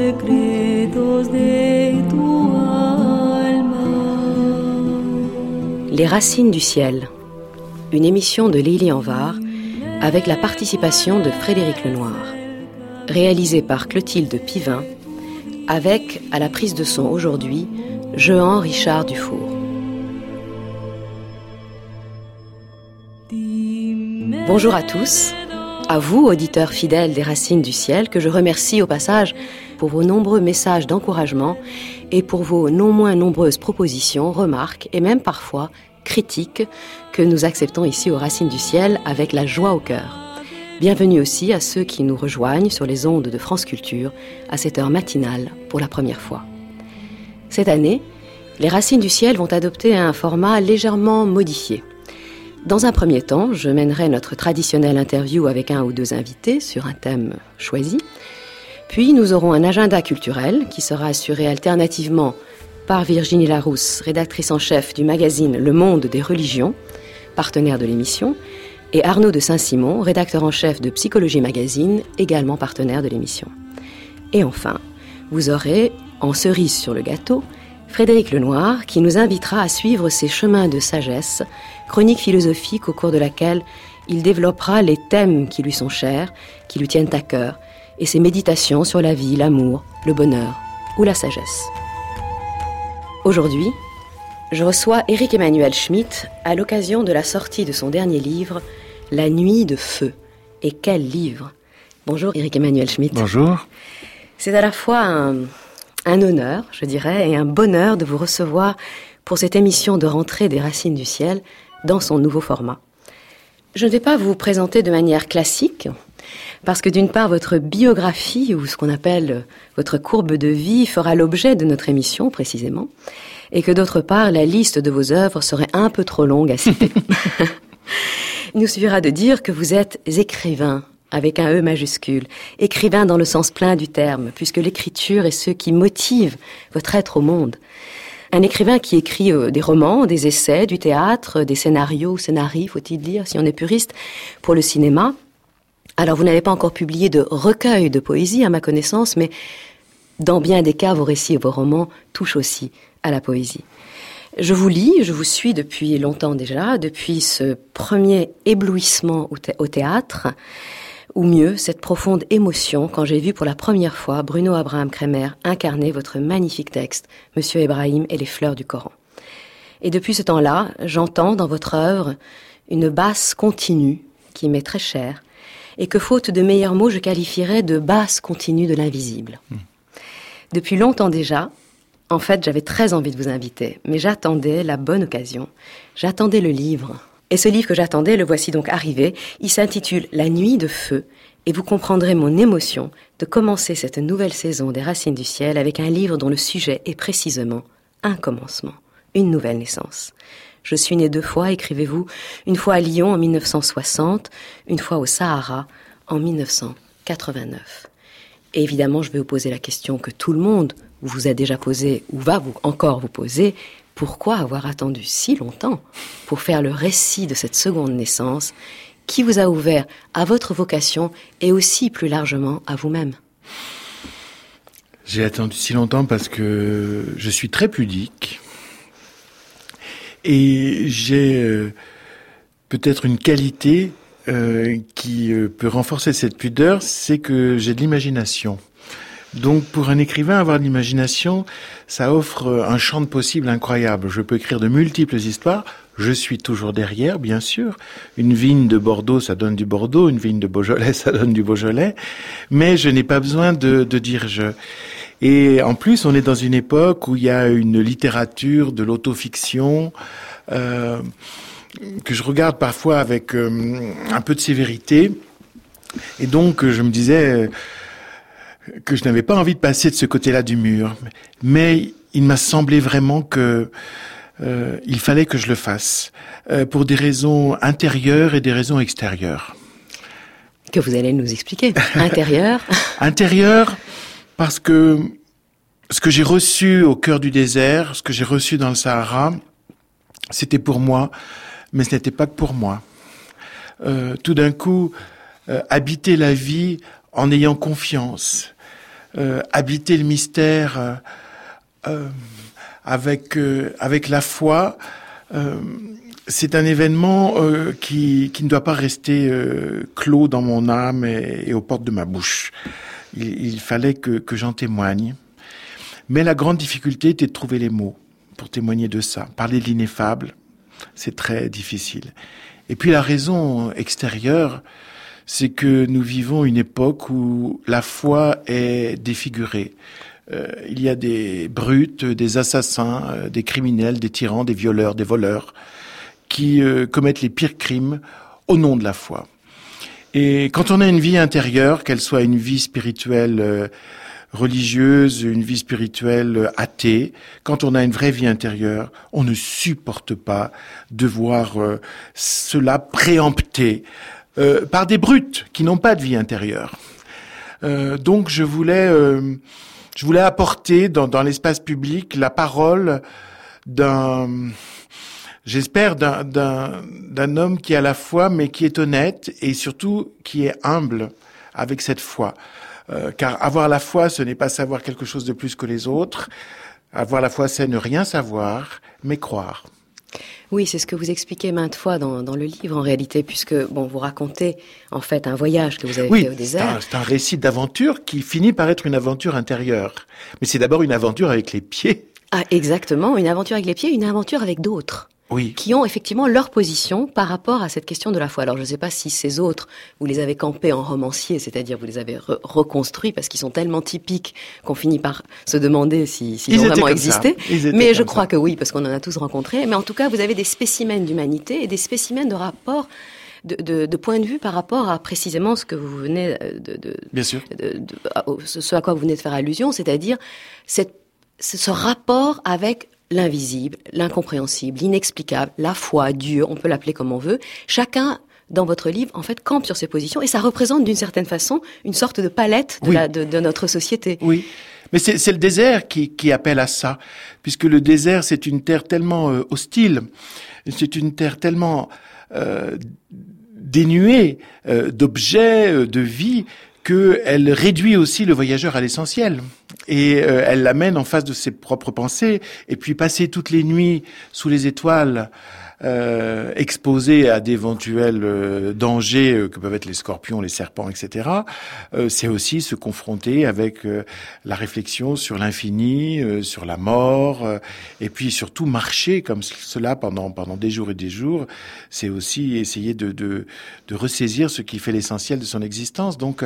Les racines du ciel, une émission de Lélie Anvar avec la participation de Frédéric Lenoir, réalisée par Clotilde Pivin, avec, à la prise de son aujourd'hui, Jehan Richard Dufour. Bonjour à tous, à vous, auditeurs fidèles des Racines du ciel, que je remercie au passage pour vos nombreux messages d'encouragement et pour vos non moins nombreuses propositions, remarques et même parfois critiques que nous acceptons ici aux Racines du ciel avec la joie au cœur. Bienvenue aussi à ceux qui nous rejoignent sur les ondes de France Culture à cette heure matinale pour la première fois. Cette année, les Racines du ciel vont adopter un format légèrement modifié. Dans un premier temps, je mènerai notre traditionnelle interview avec un ou deux invités sur un thème choisi. Puis nous aurons un agenda culturel qui sera assuré alternativement par Virginie Larousse, rédactrice en chef du magazine Le Monde des religions, partenaire de l'émission, et Arnaud de Saint-Simon, rédacteur en chef de Psychologie Magazine, également partenaire de l'émission. Et enfin, vous aurez, en cerise sur le gâteau, Frédéric Lenoir, qui nous invitera à suivre ses chemins de sagesse, chronique philosophique au cours de laquelle il développera les thèmes qui lui sont chers, qui lui tiennent à cœur, et ses méditations sur la vie, l'amour, le bonheur ou la sagesse. Aujourd'hui, je reçois Éric Emmanuel Schmitt à l'occasion de la sortie de son dernier livre, La nuit de feu. Et quel livre! Bonjour Éric Emmanuel Schmitt. Bonjour. C'est à la fois un honneur, je dirais, et un bonheur de vous recevoir pour cette émission de rentrée des Racines du ciel dans son nouveau format. Je ne vais pas vous présenter de manière classique, parce que d'une part, votre biographie, ou ce qu'on appelle votre courbe de vie, fera l'objet de notre émission, précisément, et que d'autre part, la liste de vos œuvres serait un peu trop longue à citer. Il nous suffira de dire que vous êtes écrivain, avec un E majuscule, écrivain dans le sens plein du terme, puisque l'écriture est ce qui motive votre être au monde. Un écrivain qui écrit des romans, des essais, du théâtre, des scénarios, scénarii, faut-il dire, si on est puriste, pour le cinéma. Alors, vous n'avez pas encore publié de recueil de poésie, à ma connaissance, mais dans bien des cas, vos récits et vos romans touchent aussi à la poésie. Je vous lis, je vous suis depuis longtemps déjà, depuis ce premier éblouissement au théâtre, ou mieux, cette profonde émotion quand j'ai vu pour la première fois Bruno Abraham Kremer incarner votre magnifique texte, Monsieur Ibrahim et les fleurs du Coran. Et depuis ce temps-là, j'entends dans votre œuvre une basse continue qui m'est très chère, et que, faute de meilleurs mots, je qualifierais de basse continue de l'invisible. Depuis longtemps déjà, en fait, j'avais très envie de vous inviter, mais j'attendais la bonne occasion, j'attendais le livre. Et ce livre que j'attendais, le voici donc arrivé. Il s'intitule La nuit de feu, et vous comprendrez mon émotion de commencer cette nouvelle saison des Racines du ciel avec un livre dont le sujet est précisément un commencement, une nouvelle naissance. Je suis née 2 fois, écrivez-vous, une fois à Lyon en 1960, une fois au Sahara en 1989. Et évidemment, je vais vous poser la question que tout le monde vous a déjà posée, ou va encore vous poser. Pourquoi avoir attendu si longtemps pour faire le récit de cette seconde naissance qui vous a ouvert à votre vocation et aussi plus largement à vous-même? J'ai attendu si longtemps parce que je suis très pudique et j'ai peut-être une qualité qui peut renforcer cette pudeur, c'est que j'ai de l'imagination. Donc, pour un écrivain, avoir de l'imagination, ça offre un champ de possibles incroyable. Je peux écrire de multiples histoires. Je suis toujours derrière, bien sûr. Une vigne de Bordeaux, ça donne du Bordeaux. Une vigne de Beaujolais, ça donne du Beaujolais. Mais je n'ai pas besoin de dire je. Et en plus, on est dans une époque où il y a une littérature de l'autofiction que je regarde parfois avec un peu de sévérité. Et donc, je me disais que je n'avais pas envie de passer de ce côté-là du mur. Mais il m'a semblé vraiment que il fallait que je le fasse, pour des raisons intérieures et des raisons extérieures. Que vous allez nous expliquer. Intérieur. Intérieur, parce que ce que j'ai reçu au cœur du désert, ce que j'ai reçu dans le Sahara, c'était pour moi, mais ce n'était pas que pour moi. Tout d'un coup, habiter la vie en ayant confiance, habiter le mystère avec la foi, c'est un événement qui ne doit pas rester clos dans mon âme et aux portes de ma bouche. Il fallait que j'en témoigne. Mais la grande difficulté était de trouver les mots pour témoigner de ça. Parler de l'ineffable, c'est très difficile. Et puis la raison extérieure, c'est que nous vivons une époque où la foi est défigurée. Il y a des brutes, des assassins, des criminels, des tyrans, des violeurs, des voleurs, qui commettent les pires crimes au nom de la foi. Et quand on a une vie intérieure, qu'elle soit une vie spirituelle religieuse, une vie spirituelle athée, quand on a une vraie vie intérieure, on ne supporte pas de voir cela préempté par des brutes qui n'ont pas de vie intérieure. Donc je voulais apporter dans l'espace public la parole j'espère d'un homme qui a la foi, mais qui est honnête et surtout qui est humble avec cette foi. Car avoir la foi, ce n'est pas savoir quelque chose de plus que les autres. Avoir la foi, c'est ne rien savoir, mais croire. Oui, c'est ce que vous expliquez maintes fois dans le livre, en réalité, puisque vous racontez en fait un voyage que vous avez fait au désert. C'est un récit d'aventure qui finit par être une aventure intérieure. Mais c'est d'abord une aventure avec les pieds. Ah, exactement, une aventure avec les pieds, une aventure avec d'autres. Oui. Qui ont effectivement leur position par rapport à cette question de la foi. Alors je ne sais pas si ces autres, vous les avez campés en romancier, c'est-à-dire vous les avez reconstruits parce qu'ils sont tellement typiques qu'on finit par se demander s'ils ont vraiment existé. Mais je crois que oui, parce qu'on en a tous rencontré. Mais en tout cas, vous avez des spécimens d'humanité et des spécimens de rapport, de point de vue par rapport à précisément ce que vous venez Bien sûr. Ce à quoi vous venez de faire allusion, c'est-à-dire ce rapport avec l'invisible, l'incompréhensible, l'inexplicable, la foi, Dieu, on peut l'appeler comme on veut. Chacun, dans votre livre, en fait, campe sur ses positions et ça représente d'une certaine façon une sorte de palette de notre société. Oui, mais c'est le désert qui appelle à ça, puisque le désert, c'est une terre tellement hostile, c'est une terre tellement dénuée d'objets, de vie, qu'elle réduit aussi le voyageur à l'essentiel. Et elle l'amène en face de ses propres pensées. Et puis passer toutes les nuits sous les étoiles, exposé à d'éventuels dangers que peuvent être les scorpions, les serpents, etc., c'est aussi se confronter avec la réflexion sur l'infini, sur la mort, et puis surtout marcher comme cela pendant des jours et des jours. C'est aussi essayer de ressaisir ce qui fait l'essentiel de son existence. Donc,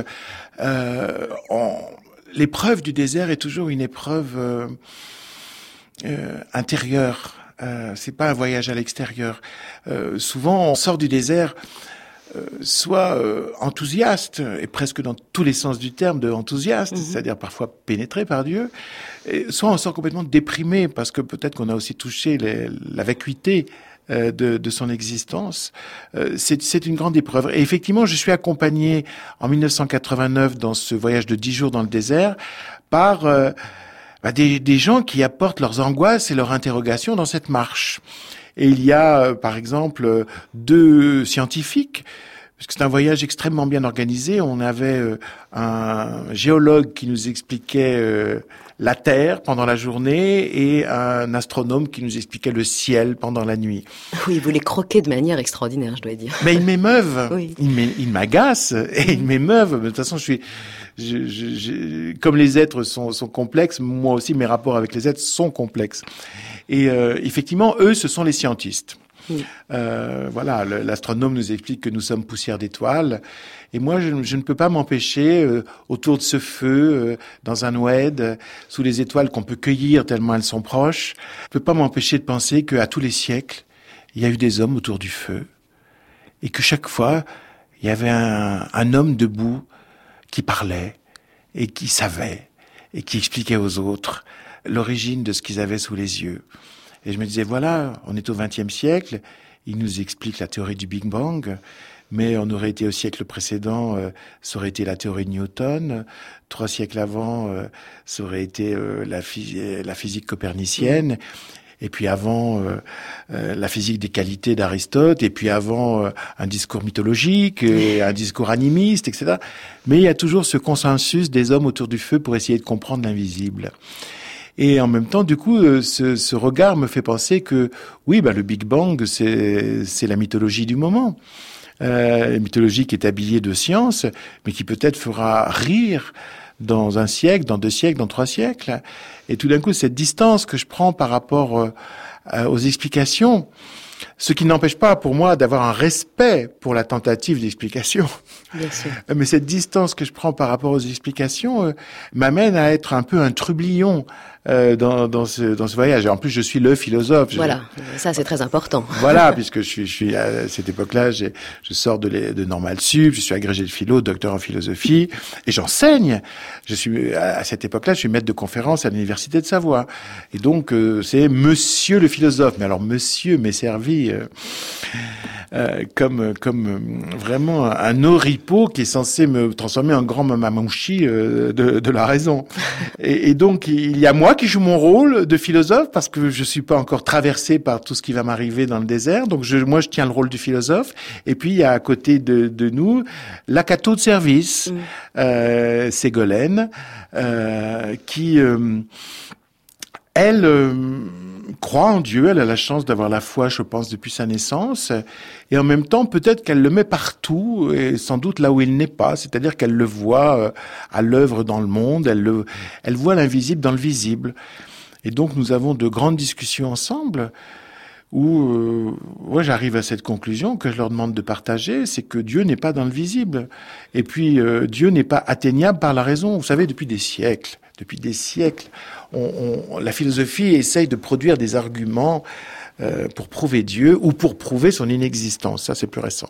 l'épreuve du désert est toujours une épreuve intérieure. C'est pas un voyage à l'extérieur. Souvent, on sort du désert soit enthousiaste, et presque dans tous les sens du terme de enthousiaste, c'est-à-dire parfois pénétré par Dieu, et soit on sort complètement déprimé, parce que peut-être qu'on a aussi touché la vacuité de son existence. C'est une grande épreuve. Et effectivement, je suis accompagné en 1989 dans ce voyage de 10 jours dans le désert par des gens qui apportent leurs angoisses et leurs interrogations dans cette marche. Et il y a, par exemple, 2 scientifiques, parce que c'est un voyage extrêmement bien organisé. On avait un géologue qui nous expliquait la Terre pendant la journée et un astronome qui nous expliquait le ciel pendant la nuit. Oui, vous les croquez de manière extraordinaire, je dois dire. Mais ils m'émeuvent, oui. Ils m'agacent et ils m'émeuvent. De toute façon, comme les êtres sont complexes, moi aussi mes rapports avec les êtres sont complexes. Et effectivement, eux, ce sont les scientistes. Oui. Voilà, l'astronome nous explique que nous sommes poussière d'étoiles. Et moi, je ne peux pas m'empêcher, autour de ce feu, dans un oued, sous les étoiles qu'on peut cueillir tellement elles sont proches, je peux pas m'empêcher de penser qu'à tous les siècles, il y a eu des hommes autour du feu. Et que chaque fois, il y avait un homme debout qui parlait et qui savait et qui expliquait aux autres l'origine de ce qu'ils avaient sous les yeux. Et je me disais, voilà, on est au XXe siècle, il nous explique la théorie du Big Bang, mais on aurait été au siècle précédent, ça aurait été la théorie de Newton, 3 siècles avant, ça aurait été la physique copernicienne. et puis avant la physique des qualités d'Aristote, et puis avant un discours mythologique, et un discours animiste, etc. Mais il y a toujours ce consensus des hommes autour du feu pour essayer de comprendre l'invisible. Et en même temps, du coup, ce regard me fait penser que, oui, le Big Bang, c'est la mythologie du moment. Une mythologie qui est habillée de science, mais qui peut-être fera rire dans un siècle, dans 2 siècles, dans 3 siècles. Et tout d'un coup, cette distance que je prends par rapport aux explications, ce qui n'empêche pas pour moi d'avoir un respect pour la tentative d'explication. Bien sûr. Mais cette distance que je prends par rapport aux explications m'amène à être un peu un trublion dans ce voyage. Et en plus, je suis le philosophe. Voilà, ça c'est très important. Voilà, puisque je suis à cette époque-là, je sors de Normal Sup, je suis agrégé de philo, docteur en philosophie, et j'enseigne. À cette époque-là, je suis maître de conférence à l'université de Savoie. Et donc, c'est Monsieur le philosophe. Mais alors, Monsieur m'est servi comme vraiment un oripeau qui est censé me transformer en grand mamamouchi de la raison. Et donc, il y a moi qui joue mon rôle de philosophe parce que je suis pas encore traversé par tout ce qui va m'arriver dans le désert. Donc, moi, je tiens le rôle du philosophe. Et puis, il y a à côté de nous la cateau de service, Ségolène, qui... Elle croit en Dieu, elle a la chance d'avoir la foi, je pense, depuis sa naissance, et en même temps, peut-être qu'elle le met partout, et sans doute là où il n'est pas, c'est-à-dire qu'elle le voit à l'œuvre dans le monde, elle voit l'invisible dans le visible. Et donc, nous avons de grandes discussions ensemble, où j'arrive à cette conclusion que je leur demande de partager, c'est que Dieu n'est pas dans le visible. Et puis, Dieu n'est pas atteignable par la raison. Vous savez, depuis des siècles, la philosophie essaye de produire des arguments pour prouver Dieu ou pour prouver son inexistence. Ça, c'est plus récent.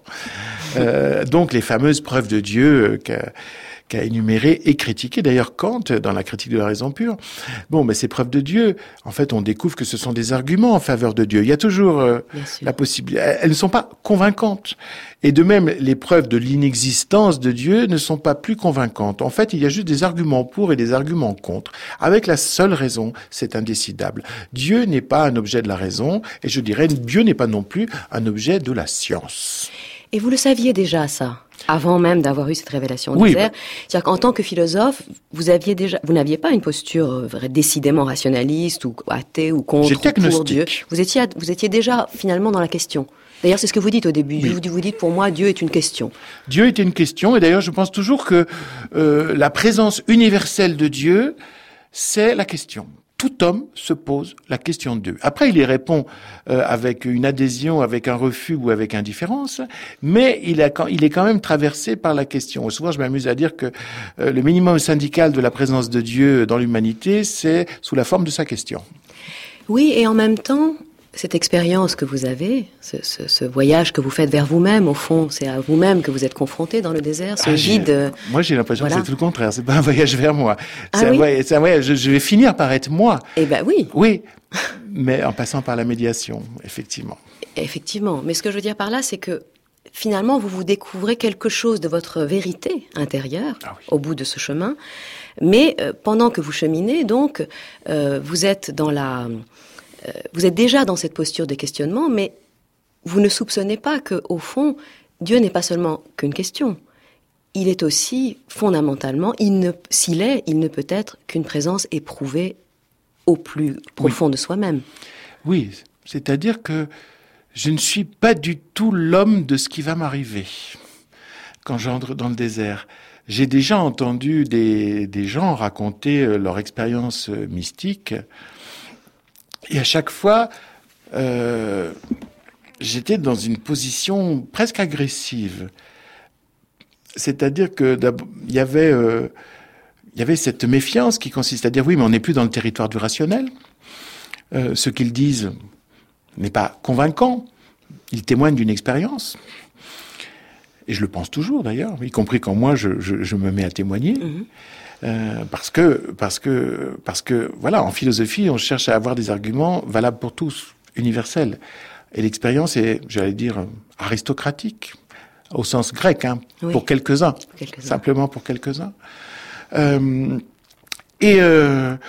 Donc, les fameuses preuves de Dieu qu'a énuméré et critiqué d'ailleurs Kant dans la critique de la raison pure. Ces preuves de Dieu, en fait, on découvre que ce sont des arguments en faveur de Dieu. Il y a toujours la possibilité. Elles ne sont pas convaincantes. Et de même, les preuves de l'inexistence de Dieu ne sont pas plus convaincantes. En fait, il y a juste des arguments pour et des arguments contre. Avec la seule raison, c'est indécidable. Dieu n'est pas un objet de la raison, et je dirais, Dieu n'est pas non plus un objet de la science. Et vous le saviez déjà, ça, avant même d'avoir eu cette révélation au désert. C'est-à-dire qu'en tant que philosophe, vous n'aviez pas une posture décidément rationaliste ou athée ou contre ou pour Dieu. Vous étiez déjà finalement dans la question. D'ailleurs, c'est ce que vous dites au début. Oui. Vous dites, pour moi, Dieu est une question. Dieu est une question, et d'ailleurs, je pense toujours que la présence universelle de Dieu, c'est la question. Tout homme se pose la question de Dieu. Après, il y répond avec une adhésion, avec un refus ou avec indifférence, mais il est quand même traversé par la question. Souvent, je m'amuse à dire que le minimum syndical de la présence de Dieu dans l'humanité, c'est sous la forme de sa question. Oui, et en même temps, cette expérience que vous avez, ce voyage que vous faites vers vous-même, au fond, c'est à vous-même que vous êtes confronté dans le désert, ce vide. Moi, j'ai l'impression que c'est tout le contraire. C'est pas un voyage vers moi. C'est un voyage. Je vais finir par être moi. Eh ben oui. Oui, mais en passant par la médiation, effectivement. Effectivement. Mais ce que je veux dire par là, c'est que finalement, vous découvrez quelque chose de votre vérité intérieure au bout de ce chemin. Mais pendant que vous cheminez, donc, vous êtes déjà dans cette posture de questionnement, mais vous ne soupçonnez pas que, au fond, Dieu n'est pas seulement qu'une question. Il est aussi, fondamentalement, s'il est, il ne peut être qu'une présence éprouvée au plus profond de soi-même. Oui, c'est-à-dire que je ne suis pas du tout l'homme de ce qui va m'arriver quand j'entre dans le désert. J'ai déjà entendu des gens raconter leur expérience mystique. Et à chaque fois, j'étais dans une position presque agressive. C'est-à-dire que il y avait cette méfiance qui consiste à dire oui, mais on n'est plus dans le territoire du rationnel. Ce qu'ils disent n'est pas convaincant. Ils témoignent d'une expérience. Et je le pense toujours d'ailleurs, y compris quand moi je me mets à témoigner. Parce que voilà, en philosophie, on cherche à avoir des arguments valables pour tous, universels. Et l'expérience est, j'allais dire, aristocratique, au sens grec, pour quelques-uns, simplement pour quelques-uns. Et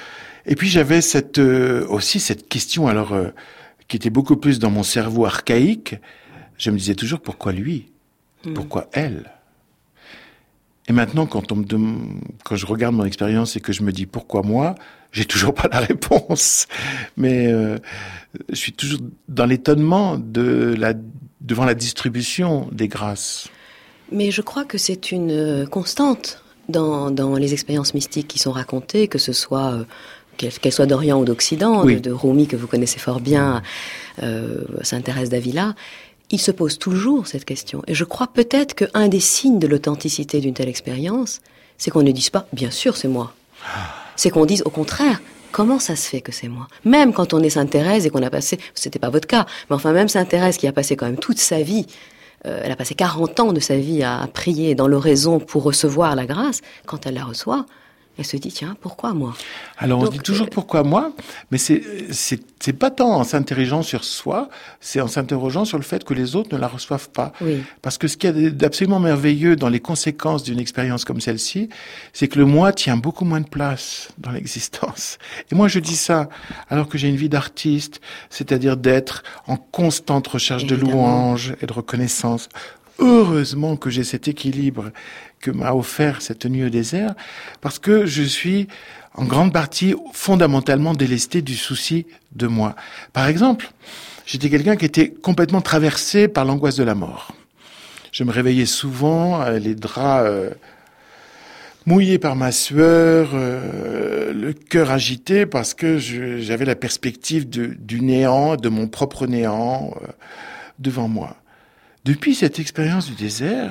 Et puis j'avais aussi cette question, alors qui était beaucoup plus dans mon cerveau archaïque. Je me disais toujours pourquoi lui, pourquoi elle. Et maintenant, quand je regarde mon expérience et que je me dis pourquoi moi, j'ai toujours pas la réponse. Mais je suis toujours dans l'étonnement devant la distribution des grâces. Mais je crois que c'est une constante dans les expériences mystiques qui sont racontées, que ce soit qu'elles soient d'Orient ou d'Occident, oui. de Rumi que vous connaissez fort bien, Sainte Thérèse d'Avila. Il se pose toujours cette question. Et je crois peut-être qu'un des signes de l'authenticité d'une telle expérience, c'est qu'on ne dise pas « bien sûr, c'est moi ». C'est qu'on dise au contraire « comment ça se fait que c'est moi ?» Même quand on est Sainte Thérèse et qu'on a passé, c'était pas votre cas, mais enfin même Sainte Thérèse qui a passé quand même toute sa vie, elle a passé 40 ans de sa vie à prier dans l'oraison pour recevoir la grâce, quand elle la reçoit, elle se dit, tiens, pourquoi moi? Alors, on se dit toujours pourquoi moi, mais c'est pas tant en s'interrogeant sur soi, c'est en s'interrogeant sur le fait que les autres ne la reçoivent pas. Oui. Parce que ce qu'il y a d'absolument merveilleux dans les conséquences d'une expérience comme celle-ci, c'est que le moi tient beaucoup moins de place dans l'existence. Et moi, je dis ça alors que j'ai une vie d'artiste, c'est-à-dire d'être en constante recherche de louanges et de reconnaissance. Heureusement que j'ai cet équilibre que m'a offert cette nuit au désert, parce que je suis en grande partie fondamentalement délesté du souci de moi. Par exemple, j'étais quelqu'un qui était complètement traversé par l'angoisse de la mort. Je me réveillais souvent, les draps mouillés par ma sueur, le cœur agité, parce que j'avais la perspective du néant, de mon propre néant devant moi. Depuis cette expérience du désert,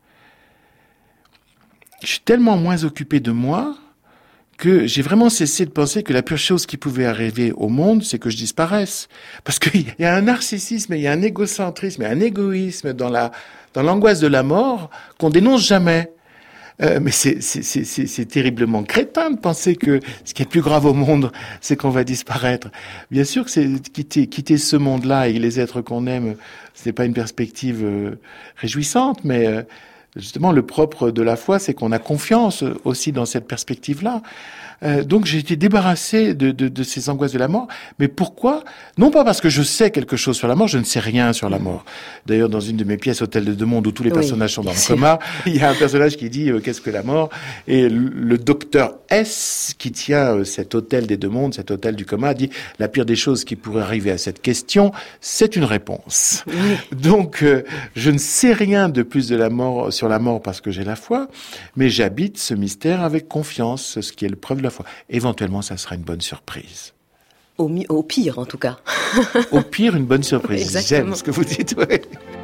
je suis tellement moins occupé de moi que j'ai vraiment cessé de penser que la pire chose qui pouvait arriver au monde, c'est que je disparaisse. Parce qu'il y a un narcissisme, il y a un égocentrisme, il y a un égoïsme dans l'angoisse de la mort qu'on dénonce jamais. Mais c'est terriblement crétin de penser que ce qui est le plus grave au monde, c'est qu'on va disparaître. Bien sûr que c'est quitter ce monde-là et les êtres qu'on aime, ce n'est pas une perspective réjouissante, mais justement, le propre de la foi, c'est qu'on a confiance aussi dans cette perspective-là. Donc j'ai été débarrassé de ces angoisses de la mort. Mais pourquoi? Non pas parce que je sais quelque chose sur la mort, je ne sais rien sur la mort. D'ailleurs, dans une de mes pièces, Hôtel de Deux Mondes, où tous les personnages sont dans le coma, il y a un personnage qui dit qu'est-ce que la mort? Et le docteur S, qui tient cet hôtel des Deux Mondes, cet hôtel du coma, dit la pire des choses qui pourrait arriver à cette question, c'est une réponse. Oui. Donc je ne sais rien de plus de la mort, sur la mort parce que j'ai la foi, mais j'habite ce mystère avec confiance, ce qui est le preuve de la foi. Éventuellement, ça sera une bonne surprise. Au pire, en tout cas. Au pire, une bonne surprise. Exactement. J'aime ce que vous dites, oui.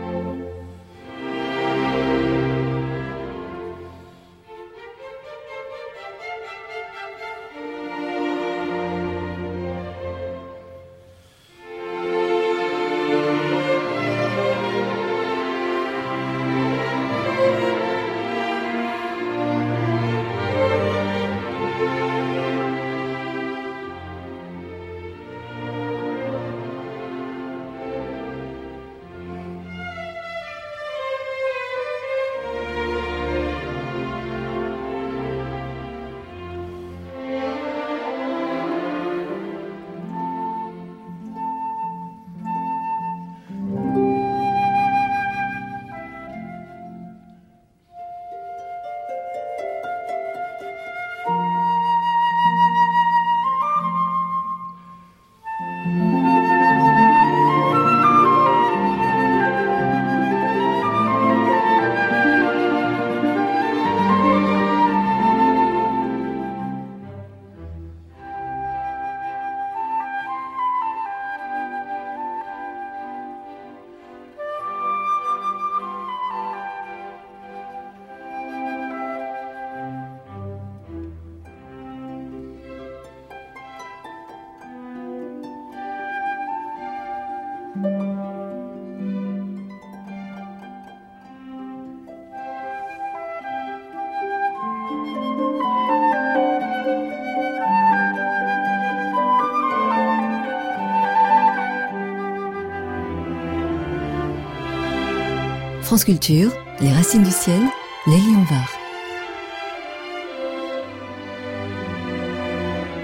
France Culture, les racines du ciel, Lélie Onvar.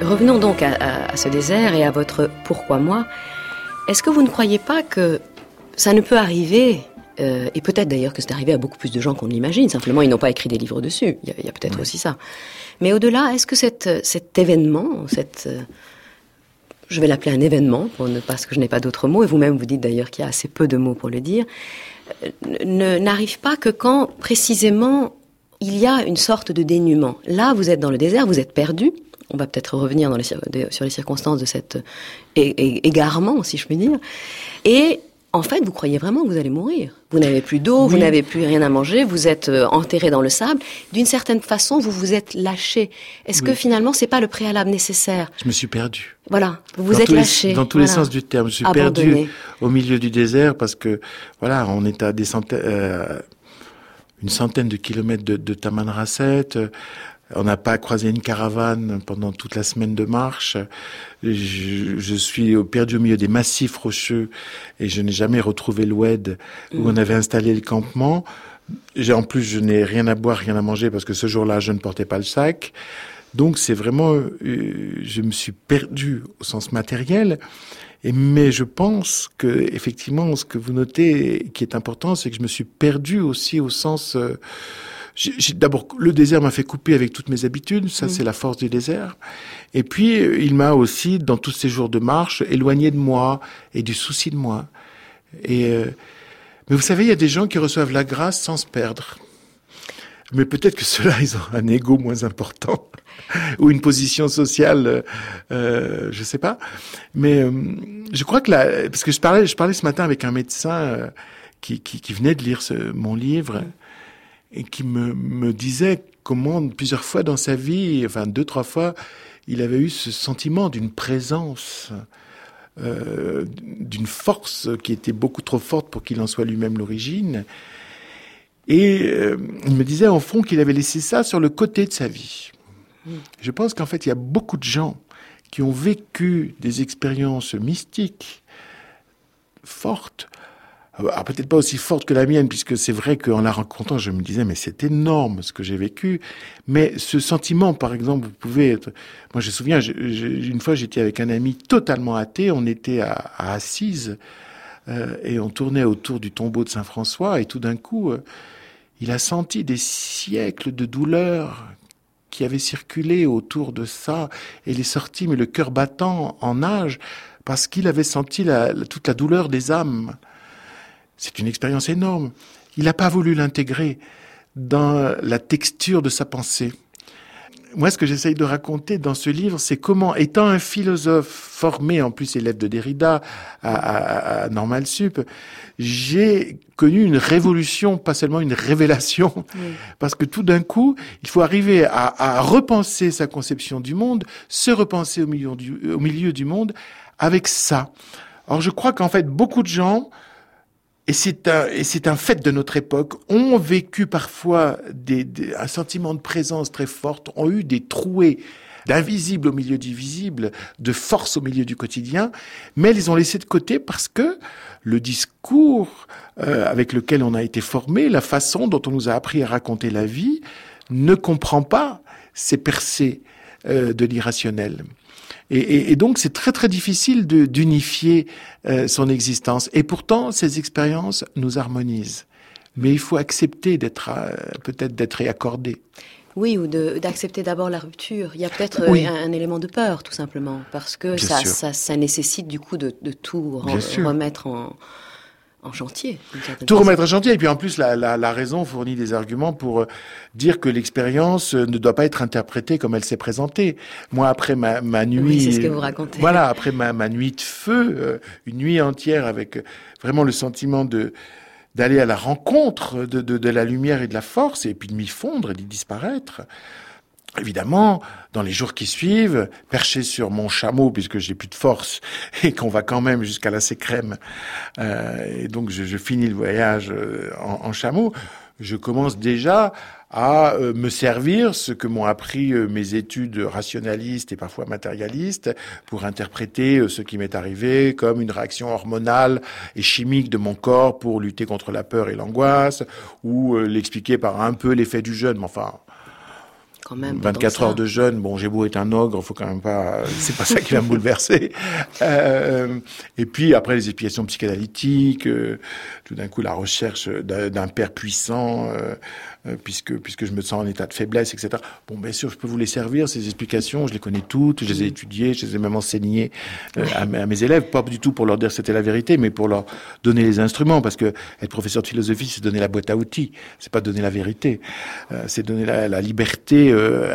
Revenons donc à ce désert et à votre « pourquoi moi ». Est-ce que vous ne croyez pas que ça ne peut arriver, et peut-être d'ailleurs que c'est arrivé à beaucoup plus de gens qu'on ne l'imagine, simplement ils n'ont pas écrit des livres dessus, il y a peut-être aussi ça. Mais au-delà, est-ce que cet événement, je vais l'appeler un événement, parce que je n'ai pas d'autres mots, et vous-même vous dites d'ailleurs qu'il y a assez peu de mots pour le dire, n'arrive pas que quand précisément il y a une sorte de dénuement. Là, vous êtes dans le désert, vous êtes perdu. On va peut-être revenir sur les circonstances de cet égarement, si je puis dire. Et en fait, vous croyez vraiment que vous allez mourir. Vous n'avez plus d'eau, vous n'avez plus rien à manger, vous êtes enterré dans le sable. D'une certaine façon, vous vous êtes lâché. Est-ce que finalement, c'est pas le préalable nécessaire ? Je me suis perdu. Voilà, vous vous êtes lâché. Dans tous les sens du terme. Je suis perdu au milieu du désert parce que, voilà, on est à une centaine de kilomètres de Tamanrasset. On n'a pas croisé une caravane pendant toute la semaine de marche. Je suis perdu au milieu des massifs rocheux et je n'ai jamais retrouvé l'oued où on avait installé le campement. En plus, je n'ai rien à boire, rien à manger parce que ce jour-là, je ne portais pas le sac. Donc, c'est vraiment, je me suis perdu au sens matériel. Mais je pense que, effectivement, ce que vous notez qui est important, c'est que je me suis perdu aussi au sens, d'abord, le désert m'a fait couper avec toutes mes habitudes, ça c'est la force du désert. Et puis, il m'a aussi, dans tous ces jours de marche, éloigné de moi et du souci de moi. Mais vous savez, il y a des gens qui reçoivent la grâce sans se perdre. Mais peut-être que ceux-là, ils ont un ego moins important ou une position sociale, je sais pas. Mais je crois que parce que je parlais ce matin avec un médecin qui venait de lire mon livre. Et qui me disait comment plusieurs fois dans sa vie, enfin 2-3 fois, il avait eu ce sentiment d'une présence, d'une force qui était beaucoup trop forte pour qu'il en soit lui-même l'origine. Et il me disait en fond qu'il avait laissé ça sur le côté de sa vie. Je pense qu'en fait, il y a beaucoup de gens qui ont vécu des expériences mystiques fortes. Alors, peut-être pas aussi forte que la mienne, puisque c'est vrai qu'en la rencontrant, je me disais, mais c'est énorme ce que j'ai vécu. Mais ce sentiment, par exemple, vous pouvez être... Moi, je me souviens, une fois, j'étais avec un ami totalement athée, on était à Assise, et on tournait autour du tombeau de Saint-François, et tout d'un coup, il a senti des siècles de douleur qui avaient circulé autour de ça, et il est sorti, mais le cœur battant en nage, parce qu'il avait senti toute la douleur des âmes. C'est une expérience énorme. Il n'a pas voulu l'intégrer dans la texture de sa pensée. Moi, ce que j'essaye de raconter dans ce livre, c'est comment, étant un philosophe formé, en plus élève de Derrida, à Normal Sup, j'ai connu une révolution, pas seulement une révélation, parce que tout d'un coup, il faut arriver à repenser sa conception du monde, se repenser au milieu du monde avec ça. Alors, je crois qu'en fait, beaucoup de gens... Et c'est un fait de notre époque, ont vécu parfois un sentiment de présence très forte, ont eu des trouées d'invisible au milieu du visible, de force au milieu du quotidien, mais ils ont laissé de côté parce que le discours avec lequel on a été formé, la façon dont on nous a appris à raconter la vie, ne comprend pas ces percées de l'irrationnel. Et donc, c'est très, très difficile d'unifier son existence. Et pourtant, ces expériences nous harmonisent. Mais il faut accepter peut-être d'être réaccordé. Oui, ou d'accepter d'abord la rupture. Il y a peut-être un élément de peur, tout simplement. Parce que ça nécessite, du coup, de tout remettre en chantier. Tout remettre en chantier. Et puis en plus, la raison fournit des arguments pour dire que l'expérience ne doit pas être interprétée comme elle s'est présentée. Moi, après ma nuit... Oui, c'est ce que vous racontez. Voilà, après ma nuit de feu, une nuit entière avec vraiment le sentiment d'aller à la rencontre de la lumière et de la force, et puis de m'y fondre et d'y disparaître. Évidemment, dans les jours qui suivent, perché sur mon chameau, puisque j'ai plus de force, et qu'on va quand même jusqu'à la Sécrème, et donc je finis le voyage en chameau, je commence déjà à me servir ce que m'ont appris mes études rationalistes et parfois matérialistes pour interpréter ce qui m'est arrivé comme une réaction hormonale et chimique de mon corps pour lutter contre la peur et l'angoisse, ou l'expliquer par un peu l'effet du jeûne, mais enfin... quand même. 24 heures de jeûne, bon, j'ai beau être un ogre, faut quand même pas, c'est pas ça qui va me bouleverser. Et puis après les explications psychanalytiques, tout d'un coup la recherche d'un père puissant, puisque je me sens en état de faiblesse, etc. Bon, bien sûr, je peux vous les servir, ces explications, je les connais toutes, je les ai étudiées, je les ai même enseignées à mes élèves, pas du tout pour leur dire que c'était la vérité, mais pour leur donner les instruments, parce que être professeur de philosophie, c'est donner la boîte à outils, c'est pas donner la vérité, c'est donner la liberté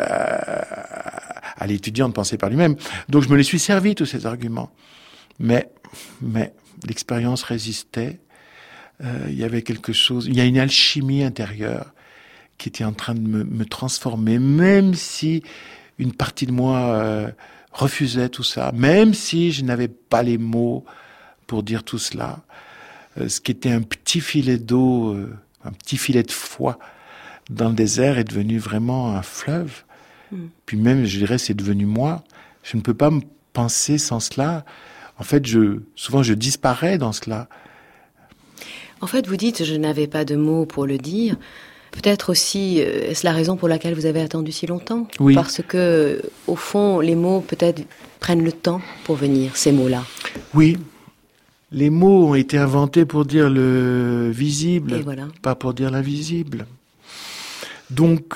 à l'étudiant de penser par lui-même. Donc je me les suis servi, tous ces arguments. Mais l'expérience résistait, il y avait quelque chose, il y a une alchimie intérieure qui était en train de me transformer, même si une partie de moi refusait tout ça, même si je n'avais pas les mots pour dire tout cela. Ce qui était un petit filet d'eau, un petit filet de foi dans le désert est devenu vraiment un fleuve. Puis même, je dirais, c'est devenu moi. Je ne peux pas me penser sans cela. En fait, souvent, je disparais dans cela. En fait, vous dites, je n'avais pas de mots pour le dire. Peut-être aussi, est-ce la raison pour laquelle vous avez attendu si longtemps ? Oui. Parce que, au fond, les mots peut-être prennent le temps pour venir, ces mots-là. Oui. Les mots ont été inventés pour dire le visible, et voilà. Pas pour dire l'invisible. Donc,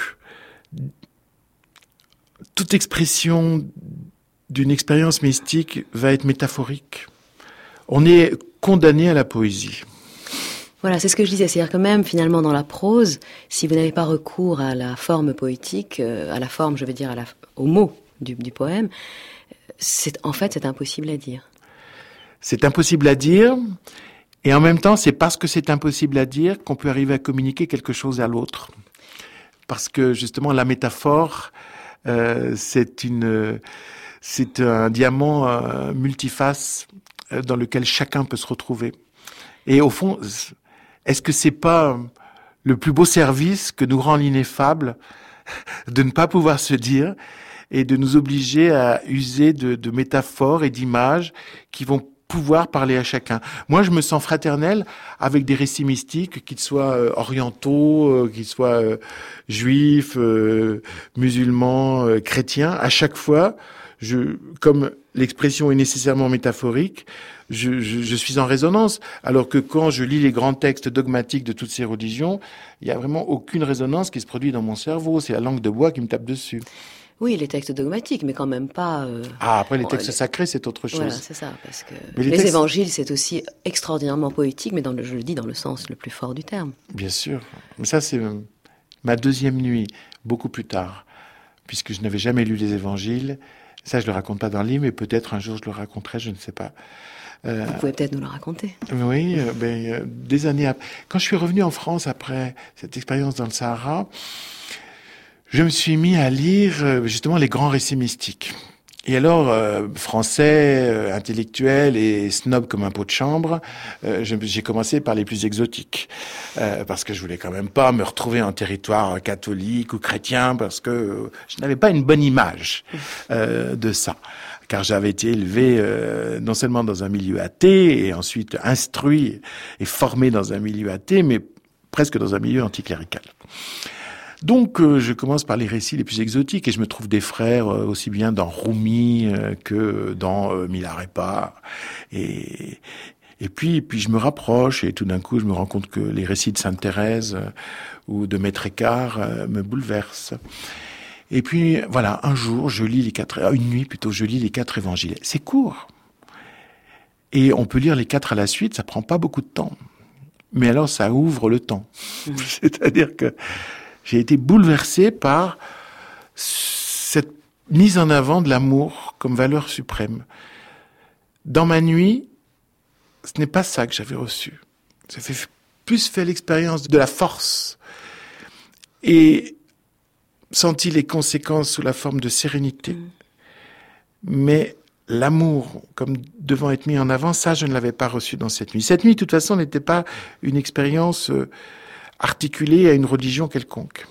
toute expression d'une expérience mystique va être métaphorique. On est condamné à la poésie. Voilà, c'est ce que je disais. C'est-à-dire que même, finalement, dans la prose, si vous n'avez pas recours à la forme poétique, à la forme, je veux dire, aux mots du poème, c'est impossible à dire. C'est impossible à dire, et en même temps, c'est parce que c'est impossible à dire qu'on peut arriver à communiquer quelque chose à l'autre. Parce que, justement, la métaphore, c'est un diamant multiface dans lequel chacun peut se retrouver. Et au fond, est-ce que c'est pas le plus beau service que nous rend l'ineffable de ne pas pouvoir se dire et de nous obliger à user de métaphores et d'images qui vont pouvoir parler à chacun. Moi, je me sens fraternel avec des récits mystiques, qu'ils soient orientaux, qu'ils soient juifs, musulmans, chrétiens. À chaque fois, comme l'expression est nécessairement métaphorique, je suis en résonance. Alors que quand je lis les grands textes dogmatiques de toutes ces religions, il y a vraiment aucune résonance qui se produit dans mon cerveau. C'est la langue de bois qui me tape dessus. Oui, les textes dogmatiques, mais quand même pas... après, les textes sacrés, c'est autre chose. Voilà, c'est ça, parce que les évangiles, c'est aussi extraordinairement poétique, mais je le dis dans le sens le plus fort du terme. Bien sûr. Mais ça, c'est ma deuxième nuit, beaucoup plus tard, puisque je n'avais jamais lu les évangiles. Ça, je le raconte pas dans le livre, mais peut-être un jour je le raconterai, je ne sais pas. Vous pouvez peut-être nous le raconter. Oui, des années après. Quand je suis revenu en France après cette expérience dans le Sahara, je me suis mis à lire justement les grands récits mystiques. Et alors, français, intellectuel et snob comme un pot de chambre, j'ai commencé par les plus exotiques. Parce que je voulais quand même pas me retrouver en territoire catholique ou chrétien, parce que je n'avais pas une bonne image de ça. Car j'avais été élevé non seulement dans un milieu athée, et ensuite instruit et formé dans un milieu athée, mais presque dans un milieu anticlérical. Donc, je commence par les récits les plus exotiques et je me trouve des frères aussi bien dans Rumi que dans Milarepa. Et puis je me rapproche et tout d'un coup, je me rends compte que les récits de Sainte Thérèse ou de Maître Écart me bouleversent. Et puis, voilà, un jour, une nuit plutôt, je lis les 4 évangiles. C'est court. Et on peut lire les 4 à la suite, ça prend pas beaucoup de temps. Mais alors, ça ouvre le temps. C'est-à-dire que j'ai été bouleversé par cette mise en avant de l'amour comme valeur suprême. Dans ma nuit, ce n'est pas ça que j'avais reçu. Ça fait plus fait l'expérience de la force et senti les conséquences sous la forme de sérénité. Mais l'amour, comme devant être mis en avant, ça, je ne l'avais pas reçu dans cette nuit. Cette nuit, de toute façon, n'était pas une expérience articulée à une religion quelconque.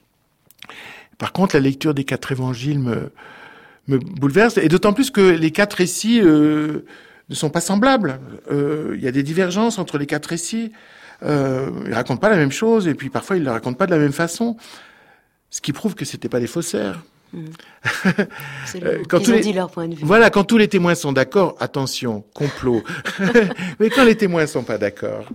Par contre, la lecture des 4 évangiles me bouleverse, et d'autant plus que les 4 récits ne sont pas semblables. Il y a des divergences entre les 4 récits. Ils racontent pas la même chose, et puis parfois ils ne la racontent pas de la même façon. Ce qui prouve que c'était pas des faussaires. Quand ils ont dit leur point de vue. Voilà, quand tous les témoins sont d'accord, attention, complot. Mais quand les témoins sont pas d'accord,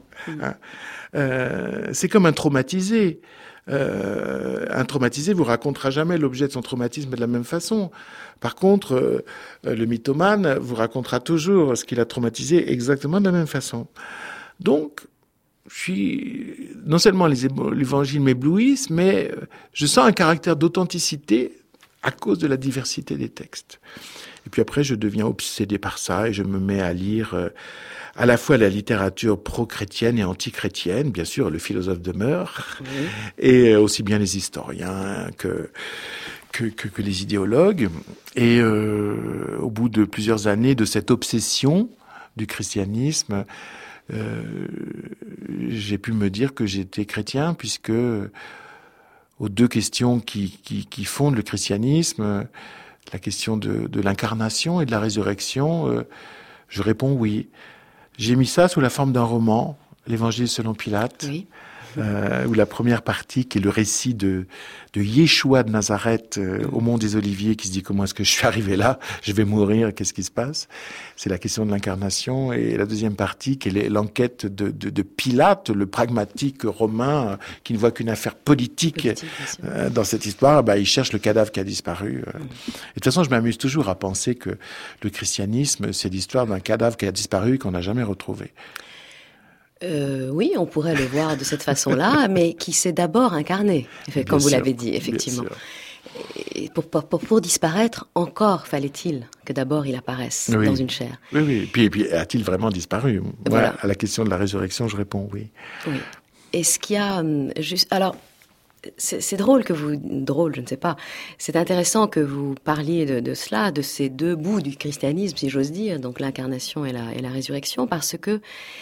c'est comme un traumatisé. Un traumatisé vous racontera jamais l'objet de son traumatisme de la même façon. Par contre, le mythomane vous racontera toujours ce qu'il a traumatisé exactement de la même façon. Donc, non seulement les évangiles m'éblouissent, mais je sens un caractère d'authenticité à cause de la diversité des textes. Et puis après, je deviens obsédé par ça et je me mets à lire à la fois la littérature pro-chrétienne et anti-chrétienne, bien sûr, le philosophe demeure, et aussi bien les historiens que les idéologues. Et au bout de plusieurs années de cette obsession du christianisme, j'ai pu me dire que j'étais chrétien, puisque aux deux questions qui fondent le christianisme, la question de l'incarnation et de la résurrection, je réponds oui. J'ai mis ça sous la forme d'un roman, l'Évangile selon Pilate, où la première partie, qui est le récit de Yeshua de Nazareth au Mont des Oliviers, qui se dit comment est-ce que je suis arrivé là, je vais mourir, qu'est-ce qui se passe? C'est la question de l'incarnation. Et la deuxième partie, qui est l'enquête de Pilate, le pragmatique romain, qui ne voit qu'une affaire politique dans cette histoire. Il cherche le cadavre qui a disparu. Et de toute façon, je m'amuse toujours à penser que le christianisme, c'est l'histoire d'un cadavre qui a disparu et qu'on n'a jamais retrouvé. Oui, on pourrait le voir de cette façon-là, mais qui s'est d'abord incarné, comme vous l'avez dit, effectivement. Et pour disparaître, encore fallait-il que d'abord il apparaisse dans une chair. Oui. Et puis a-t-il vraiment disparu? Voilà. À la question de la résurrection, je réponds oui. Oui. Est-ce qu'il y a juste... Alors, c'est drôle je ne sais pas. C'est intéressant que vous parliez de cela, de ces deux bouts du christianisme, si j'ose dire, donc l'incarnation et la résurrection, parce que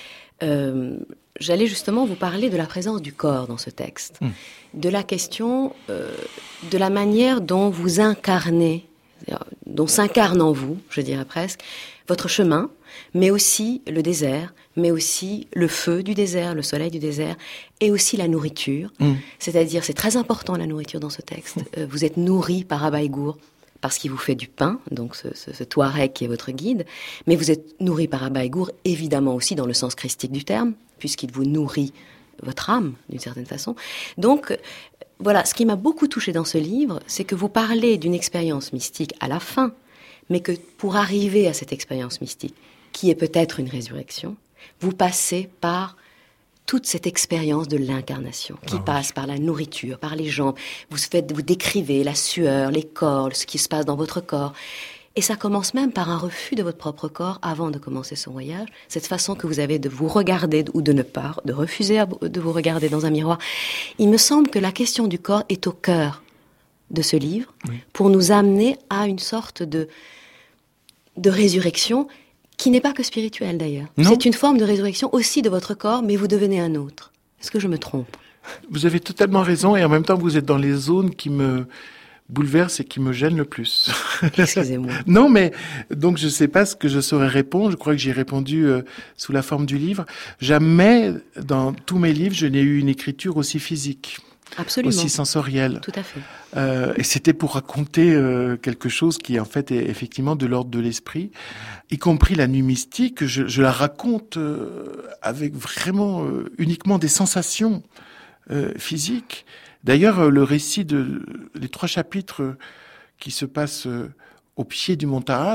j'allais justement vous parler de la présence du corps dans ce texte, de la question de la manière dont vous incarnez, dont s'incarne en vous, je dirais presque, votre chemin, mais aussi le désert, mais aussi le feu du désert, le soleil du désert, et aussi la nourriture. C'est-à-dire, c'est très important la nourriture dans ce texte. Vous êtes nourri par Abaïgour, parce qu'il vous fait du pain, donc ce Touareg qui est votre guide, mais vous êtes nourri par Abaïgour, évidemment aussi dans le sens christique du terme, puisqu'il vous nourrit votre âme, d'une certaine façon. Donc, voilà, ce qui m'a beaucoup touchée dans ce livre, c'est que vous parlez d'une expérience mystique à la fin, mais que pour arriver à cette expérience mystique, qui est peut-être une résurrection, vous passez par toute cette expérience de l'incarnation qui passe par la nourriture, par les jambes. Vous décrivez la sueur, les corps, ce qui se passe dans votre corps. Et ça commence même par un refus de votre propre corps avant de commencer son voyage. Cette façon que vous avez de vous regarder ou de de refuser de vous regarder dans un miroir. Il me semble que la question du corps est au cœur de ce livre pour nous amener à une sorte de résurrection qui n'est pas que spirituelle d'ailleurs. Non. C'est une forme de résurrection aussi de votre corps, mais vous devenez un autre. Est-ce que je me trompe? Vous avez totalement raison, et en même temps vous êtes dans les zones qui me bouleversent et qui me gênent le plus. Excusez-moi. Non, mais donc je sais pas ce que je saurais répondre. Je crois que j'ai répondu sous la forme du livre. Jamais dans tous mes livres je n'ai eu une écriture aussi physique. Absolument. Aussi sensorielle. Tout à fait. Et c'était pour raconter quelque chose qui en fait est effectivement de l'ordre de l'esprit, y compris la nuit mystique. Je la raconte avec vraiment uniquement des sensations physiques. D'ailleurs, le récit les 3 chapitres qui se passent au pied du mont Tahat,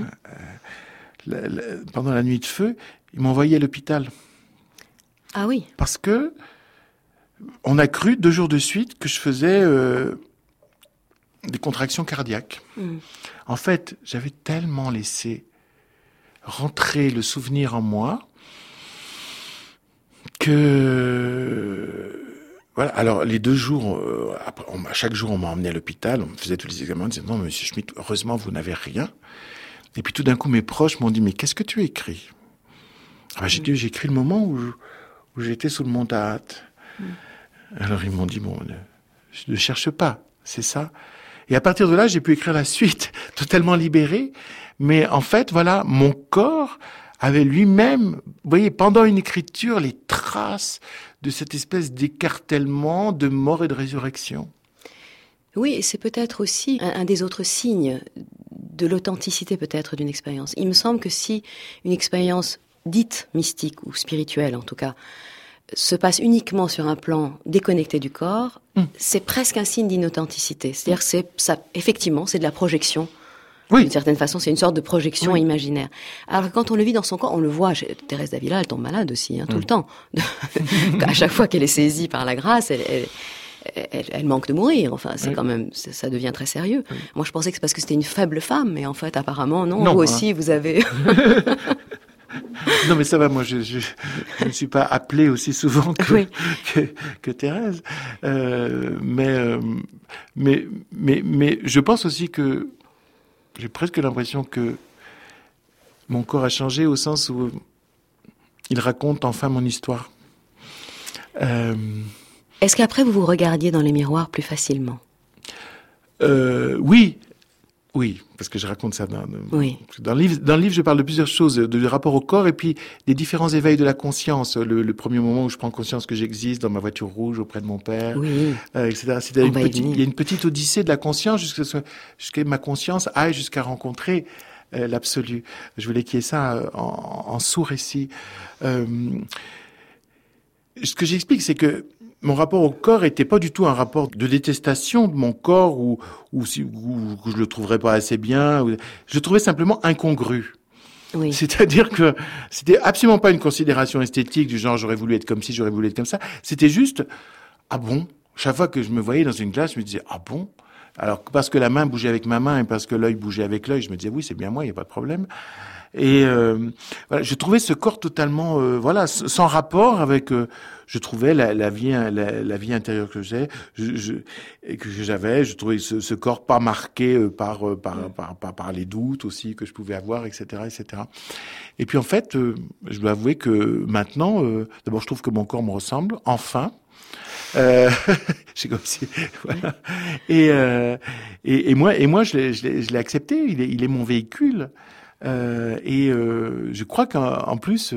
pendant la nuit de feu, ils m'envoyaient à l'hôpital. Ah oui. Parce que on a cru 2 jours de suite que je faisais des contractions cardiaques. En fait, j'avais tellement laissé rentrer le souvenir en moi que... Voilà. Alors, les 2 jours, chaque jour, on m'a emmené à l'hôpital, on me faisait tous les examens, on disait, non, monsieur Schmitt, heureusement, vous n'avez rien. Et puis, tout d'un coup, mes proches m'ont dit, mais qu'est-ce que tu écris? J'ai dit, j'ai écrit le moment où j'étais sous le mont Tahat. Alors ils m'ont dit, bon, ne cherche pas, c'est ça. Et à partir de là, j'ai pu écrire la suite, totalement libéré. Mais en fait, voilà, mon corps avait lui-même, vous voyez, pendant une écriture, les traces de cette espèce d'écartèlement, de mort et de résurrection. Oui, et c'est peut-être aussi un des autres signes de l'authenticité peut-être d'une expérience. Il me semble que si une expérience dite mystique ou spirituelle en tout cas se passe uniquement sur un plan déconnecté du corps, c'est presque un signe d'inauthenticité. C'est-à-dire que effectivement, c'est de la projection. Oui. D'une certaine façon, c'est une sorte de projection imaginaire. Alors que quand on le vit dans son corps, on le voit. Thérèse d'Avila, elle tombe malade aussi, tout le temps. À chaque fois qu'elle est saisie par la grâce, elle manque de mourir. Enfin, c'est quand même, ça devient très sérieux. Oui. Moi, je pensais que c'est parce que c'était une faible femme, mais en fait, apparemment, non. Vous aussi, vous avez. Non, mais ça va. Moi, je ne suis pas appelé aussi souvent que Thérèse. Mais je pense aussi que j'ai presque l'impression que mon corps a changé au sens où il raconte enfin mon histoire. Est-ce qu'après, vous vous regardiez dans les miroirs plus facilement ? Oui, parce que je raconte ça dans le livre. Dans le livre, je parle de plusieurs choses, de rapport au corps et puis des différents éveils de la conscience. Le premier moment où je prends conscience que j'existe dans ma voiture rouge auprès de mon père, etc. Il y a une petite odyssée de la conscience jusqu'à ma conscience aille jusqu'à rencontrer l'absolu. Je voulais qu'il y ait ça en sous-récit. Ce que j'explique, c'est que mon rapport au corps était pas du tout un rapport de détestation de mon corps ou que je le trouverais pas assez bien. Je le trouvais simplement incongru. Oui. C'est-à-dire que c'était absolument pas une considération esthétique du genre j'aurais voulu être comme ci, j'aurais voulu être comme ça. C'était juste, ah bon? Chaque fois que je me voyais dans une glace, je me disais, ah bon? Alors, parce que la main bougeait avec ma main et parce que l'œil bougeait avec l'œil, je me disais, oui, c'est bien moi, il n'y a pas de problème. Et voilà, je trouvais ce corps totalement, sans rapport avec. Je trouvais la vie intérieure que j'avais. Je trouvais ce corps pas marqué par les doutes aussi que je pouvais avoir, etc., etc. Et puis en fait, je dois avouer que maintenant, d'abord, je trouve que mon corps me ressemble, enfin. C'est comme si, voilà. Et moi, je l'ai accepté. Il est mon véhicule. Je crois qu'en plus,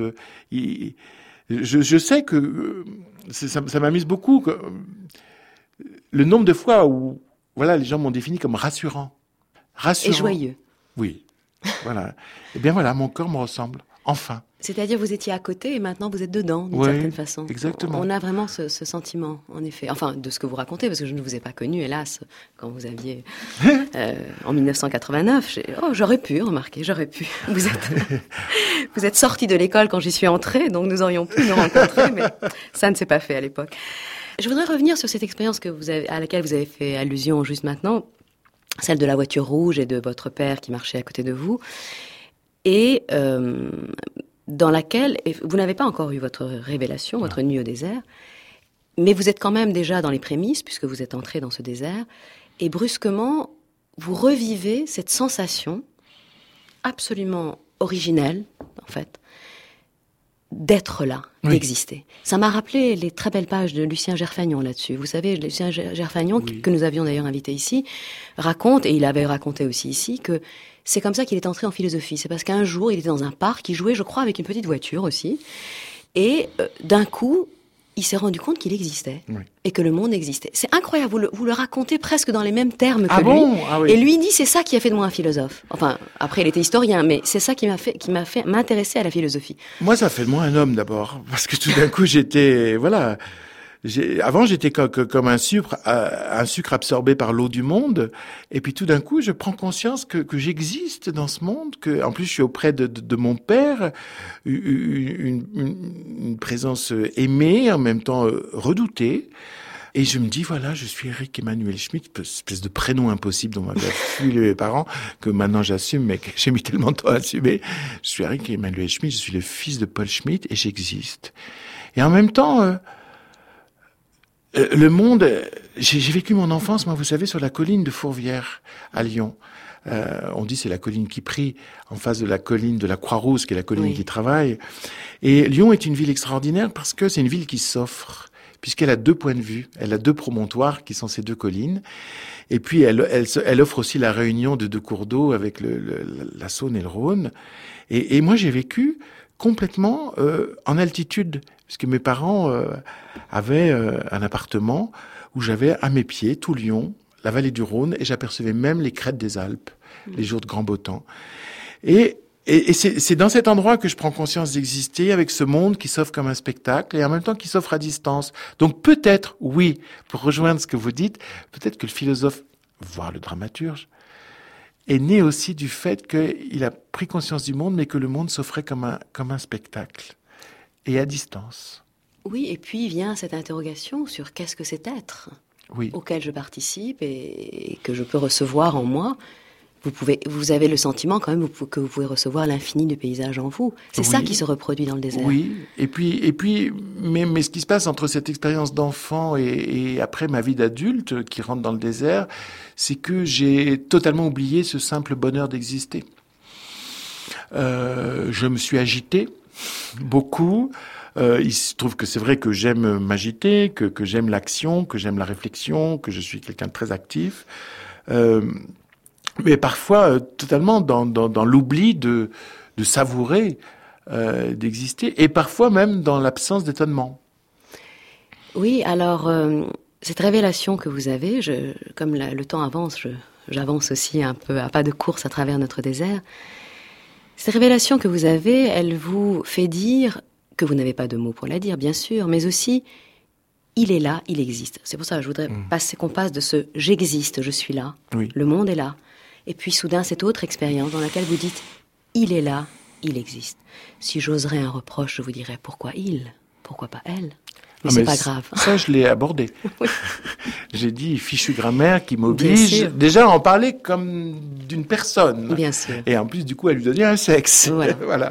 je sais que ça m'amuse beaucoup que, le nombre de fois où les gens m'ont défini comme rassurant. Et joyeux. Oui, voilà. Et bien voilà, mon corps me ressemble. Enfin. C'est-à-dire vous étiez à côté et maintenant vous êtes dedans, d'une certaine façon. Exactement. On a vraiment ce sentiment, en effet. Enfin, de ce que vous racontez, parce que je ne vous ai pas connu, hélas, quand vous aviez... en 1989, j'aurais pu, remarquer, j'aurais pu. Vous êtes sorti de l'école quand j'y suis entrée, donc nous aurions pu nous rencontrer, mais ça ne s'est pas fait à l'époque. Je voudrais revenir sur cette expérience à laquelle vous avez fait allusion juste maintenant, celle de la voiture rouge et de votre père qui marchait à côté de vous. Et dans laquelle vous n'avez pas encore eu votre révélation, votre nuit au désert, mais vous êtes quand même déjà dans les prémices, puisque vous êtes entré dans ce désert, et brusquement, vous revivez cette sensation absolument originelle, en fait, d'être là, d'exister. Ça m'a rappelé les très belles pages de Lucien Gerfagnon là-dessus. Vous savez, Lucien Gerfagnon, que nous avions d'ailleurs invité ici, raconte, et il avait raconté aussi ici, que c'est comme ça qu'il est entré en philosophie. C'est parce qu'un jour, il était dans un parc, il jouait, je crois, avec une petite voiture aussi. Et d'un coup, il s'est rendu compte qu'il existait et que le monde existait. C'est incroyable, vous le racontez presque dans les mêmes termes que lui. Oui. Et lui dit, c'est ça qui a fait de moi un philosophe. Enfin, après, il était historien, mais c'est ça qui m'a fait m'intéresser à la philosophie. Moi, ça fait de moi un homme d'abord, parce que tout d'un coup, avant, j'étais comme un sucre absorbé par l'eau du monde. Et puis, tout d'un coup, je prends conscience que j'existe dans ce monde, que, en plus, je suis auprès de mon père, une présence aimée, en même temps redoutée. Et je me dis, voilà, je suis Eric Emmanuel Schmitt, espèce de prénom impossible dont m'avaient fui mes parents, que maintenant j'assume, mais que j'ai mis tellement de temps à assumer. Je suis Eric Emmanuel Schmitt, je suis le fils de Paul Schmitt, et j'existe. Et en même temps, le monde, j'ai vécu mon enfance, moi, vous savez, sur la colline de Fourvière, à Lyon. On dit c'est la colline qui prie, en face de la colline de la Croix-Rousse, qui est la colline qui travaille. Et Lyon est une ville extraordinaire parce que c'est une ville qui s'offre, puisqu'elle a 2 points de vue. Elle a 2 promontoires qui sont ces 2 collines. Et puis, elle offre aussi la réunion de 2 cours d'eau avec la Saône et le Rhône. Et moi, j'ai vécu complètement en altitude, puisque mes parents avaient un appartement où j'avais à mes pieds tout Lyon, la vallée du Rhône et j'apercevais même les crêtes des Alpes, les jours de grand beau temps. Et c'est dans cet endroit que je prends conscience d'exister avec ce monde qui s'offre comme un spectacle et en même temps qui s'offre à distance. Donc peut-être, oui, pour rejoindre ce que vous dites, peut-être que le philosophe, voire le dramaturge, est né aussi du fait qu'il a pris conscience du monde, mais que le monde s'offrait comme un spectacle et à distance. Oui, et puis vient cette interrogation sur qu'est-ce que c'est être, auquel je participe et que je peux recevoir en moi. Vous avez le sentiment quand même que vous pouvez recevoir l'infini du paysage en vous. C'est ça qui se reproduit dans le désert. Oui, et puis, mais ce qui se passe entre cette expérience d'enfant et après ma vie d'adulte qui rentre dans le désert, c'est que j'ai totalement oublié ce simple bonheur d'exister. Je me suis agité beaucoup. Il se trouve que c'est vrai que j'aime m'agiter, que j'aime l'action, que j'aime la réflexion, que je suis quelqu'un de très actif. Mais parfois totalement dans l'oubli de savourer, d'exister, et parfois même dans l'absence d'étonnement. Oui, alors cette révélation que vous avez, comme le temps avance, j'avance aussi un peu à pas de course à travers notre désert. Cette révélation que vous avez, elle vous fait dire que vous n'avez pas de mots pour la dire, bien sûr, mais aussi il est là, il existe. C'est pour ça que je voudrais qu'on passe de ce j'existe, je suis là, le monde est là. Et puis soudain, cette autre expérience dans laquelle vous dites « il est là, il existe ». Si j'oserais un reproche, je vous dirais « pourquoi il ? Pourquoi pas elle ?» Mais c'est pas grave. Ça, je l'ai abordé. Oui. J'ai dit fichue grammaire qui m'oblige déjà à en parler comme d'une personne. Bien sûr. Et en plus, du coup, à lui donner un sexe. Voilà.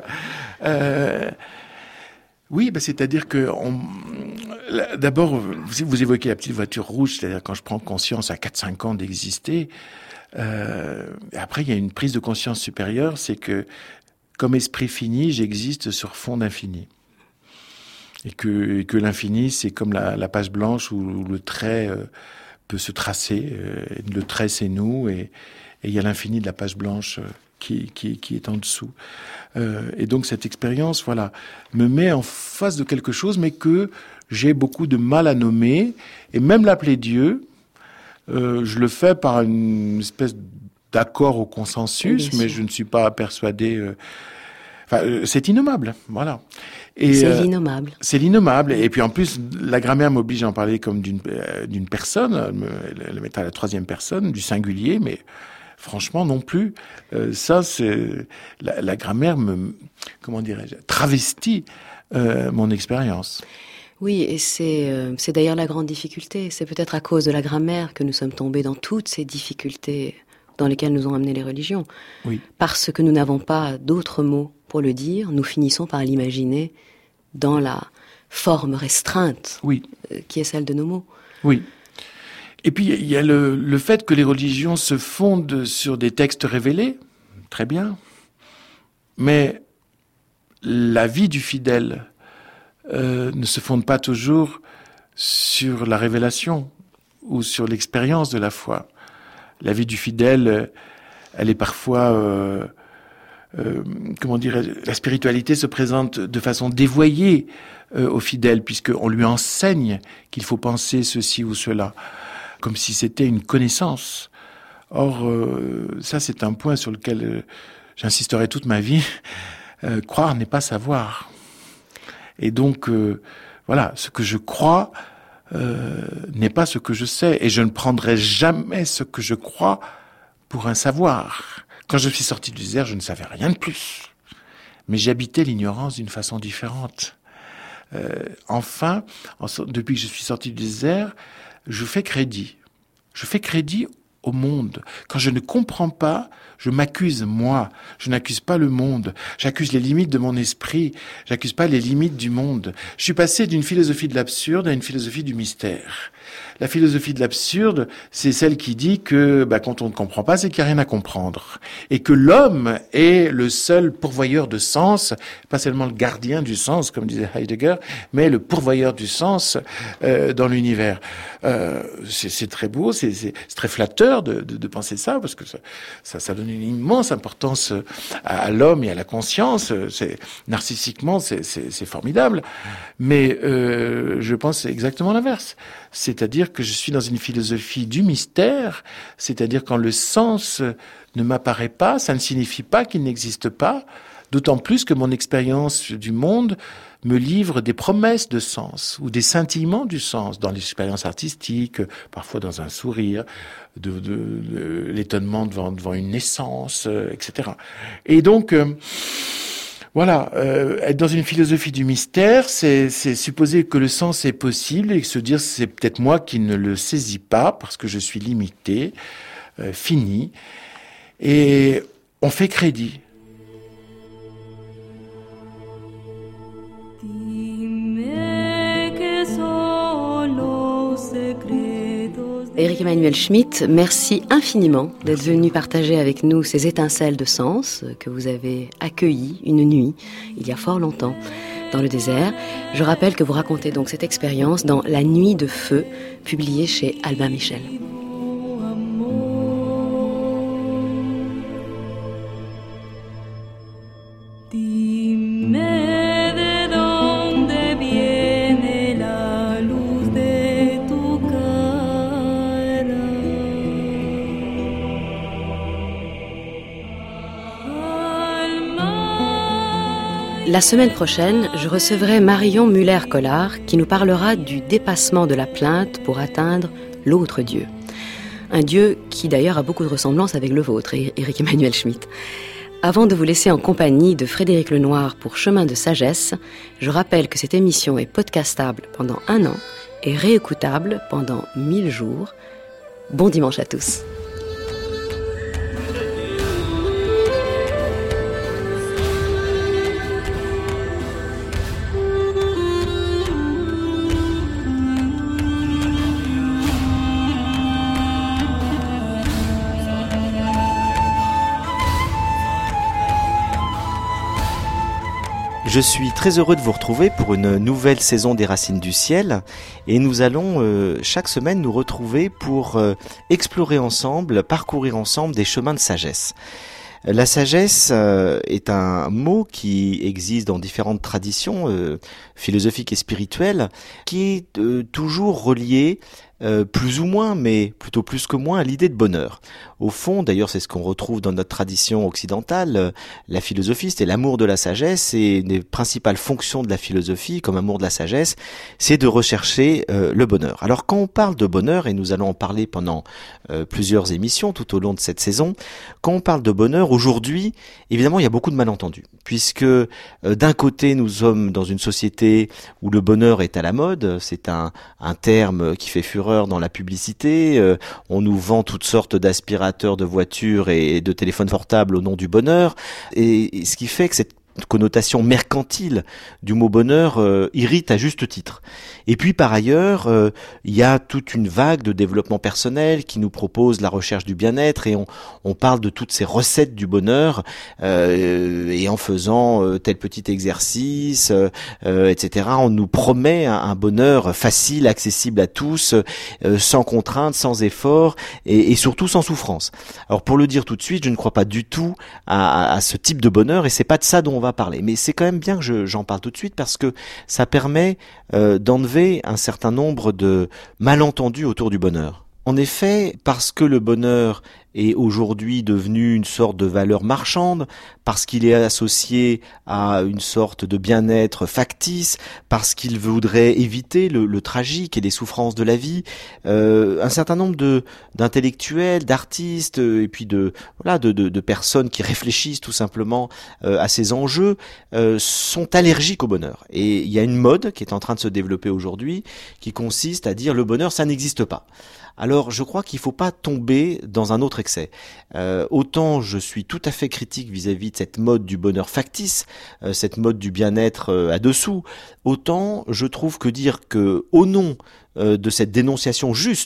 Oui, c'est-à-dire que d'abord, vous évoquez la petite voiture rouge, c'est-à-dire quand je prends conscience à 4-5 ans d'exister. Après, il y a une prise de conscience supérieure, c'est que comme esprit fini, j'existe sur fond d'infini. Et que l'infini, c'est comme la page blanche où le trait peut se tracer. Le trait, c'est nous, et il y a l'infini de la page blanche qui est en dessous. Et donc cette expérience, me met en face de quelque chose, mais que j'ai beaucoup de mal à nommer, et même l'appeler Dieu. Je le fais par une espèce d'accord au consensus, mais je ne suis pas persuadé. C'est innommable, voilà. Et c'est l'innommable. C'est l'innommable. Et puis en plus, la grammaire m'oblige à en parler comme d'une personne, le mettre à la troisième personne, du singulier, mais franchement non plus. Ça, c'est la grammaire travestit mon expérience. Oui, et c'est d'ailleurs la grande difficulté. C'est peut-être à cause de la grammaire que nous sommes tombés dans toutes ces difficultés dans lesquelles nous ont amené les religions. Oui. Parce que nous n'avons pas d'autres mots pour le dire, nous finissons par l'imaginer dans la forme restreinte qui est celle de nos mots. Oui. Et puis, il y a le fait que les religions se fondent sur des textes révélés, très bien, mais la vie du fidèle ne se fonde pas toujours sur la révélation ou sur l'expérience de la foi. La vie du fidèle, elle est parfois, la spiritualité se présente de façon dévoyée au fidèle, puisqu'on lui enseigne qu'il faut penser ceci ou cela, comme si c'était une connaissance. Or, ça c'est un point sur lequel j'insisterai toute ma vie. Croire n'est pas savoir. Et donc, ce que je crois n'est pas ce que je sais. Et je ne prendrai jamais ce que je crois pour un savoir. Quand je suis sorti du désert, je ne savais rien de plus. Mais j'habitais l'ignorance d'une façon différente. Enfin, depuis que je suis sorti du désert, je fais crédit. Je fais crédit au monde. Quand je ne comprends pas, je m'accuse moi. Je n'accuse pas le monde. J'accuse les limites de mon esprit. J'accuse pas les limites du monde. Je suis passé d'une philosophie de l'absurde à une philosophie du mystère. La philosophie de l'absurde, c'est celle qui dit que quand on ne comprend pas, c'est qu'il n'y a rien à comprendre. Et que l'homme est le seul pourvoyeur de sens, pas seulement le gardien du sens, comme disait Heidegger, mais le pourvoyeur du sens dans l'univers. C'est très beau, c'est très flatteur peur de penser ça, parce que ça donne une immense importance à l'homme et à la conscience. Narcissiquement, c'est formidable. Mais je pense exactement l'inverse. C'est-à-dire que je suis dans une philosophie du mystère, c'est-à-dire quand le sens ne m'apparaît pas, ça ne signifie pas qu'il n'existe pas, d'autant plus que mon expérience du monde me livre des promesses de sens ou des scintillements du sens dans l'expérience artistique, parfois dans un sourire, de l'étonnement devant une naissance, etc. Et donc, voilà, être dans une philosophie du mystère, c'est supposer que le sens est possible et se dire c'est peut-être moi qui ne le saisis pas parce que je suis limité, fini, et on fait crédit. Éric Emmanuel Schmitt, merci infiniment d'être venu partager avec nous ces étincelles de sens que vous avez accueillies une nuit, il y a fort longtemps, dans le désert. Je rappelle que vous racontez donc cette expérience dans La Nuit de Feu, publiée chez Albin Michel. La semaine prochaine, je recevrai Marion Muller-Collard qui nous parlera du dépassement de la plainte pour atteindre l'autre Dieu. Un Dieu qui d'ailleurs a beaucoup de ressemblances avec le vôtre, Éric Emmanuel Schmitt. Avant de vous laisser en compagnie de Frédéric Lenoir pour Chemin de Sagesse, je rappelle que cette émission est podcastable pendant 1 an et réécoutable pendant 1000 jours. Bon dimanche à tous. Je suis très heureux de vous retrouver pour une nouvelle saison des Racines du Ciel et nous allons chaque semaine nous retrouver pour explorer ensemble, parcourir ensemble des chemins de sagesse. La sagesse est un mot qui existe dans différentes traditions philosophiques et spirituelles, qui est toujours relié plus ou moins, mais plutôt plus que moins, à l'idée de bonheur. Au fond, d'ailleurs, c'est ce qu'on retrouve dans notre tradition occidentale, la philosophie, c'est l'amour de la sagesse, et une des principales fonctions de la philosophie, comme amour de la sagesse, c'est de rechercher le bonheur. Alors, quand on parle de bonheur, et nous allons en parler pendant plusieurs émissions tout au long de cette saison, quand on parle de bonheur, aujourd'hui, évidemment, il y a beaucoup de malentendus, puisque d'un côté, nous sommes dans une société où le bonheur est à la mode, c'est un terme qui fait fureur dans la publicité, on nous vend toutes sortes d'aspirateurs de voitures et de téléphones portables au nom du bonheur, et ce qui fait que cette connotation mercantile du mot bonheur irrite à juste titre. Et puis par ailleurs, il y a toute une vague de développement personnel qui nous propose la recherche du bien-être, et on parle de toutes ces recettes du bonheur, et en faisant tel petit exercice, etc. On nous promet un bonheur facile, accessible à tous, sans contrainte, sans effort, et surtout sans souffrance. Alors pour le dire tout de suite, je ne crois pas du tout à ce type de bonheur, et c'est pas de ça dont on va parler. Mais c'est quand même bien que j'en parle tout de suite, parce que ça permet d'enlever un certain nombre de malentendus autour du bonheur. En effet, parce que le bonheur est aujourd'hui devenu une sorte de valeur marchande, parce qu'il est associé à une sorte de bien-être factice, parce qu'il voudrait éviter le tragique et les souffrances de la vie, un certain nombre d'intellectuels, d'artistes, et puis de personnes qui réfléchissent tout simplement à ces enjeux, sont allergiques au bonheur. Et il y a une mode qui est en train de se développer aujourd'hui, qui consiste à dire le bonheur, ça n'existe pas. Alors je crois qu'il ne faut pas tomber dans un autre excès. Autant je suis tout à fait critique vis-à-vis de cette mode du bonheur factice, cette mode du bien-être à dessous, autant je trouve que dire que au nom de cette dénonciation juste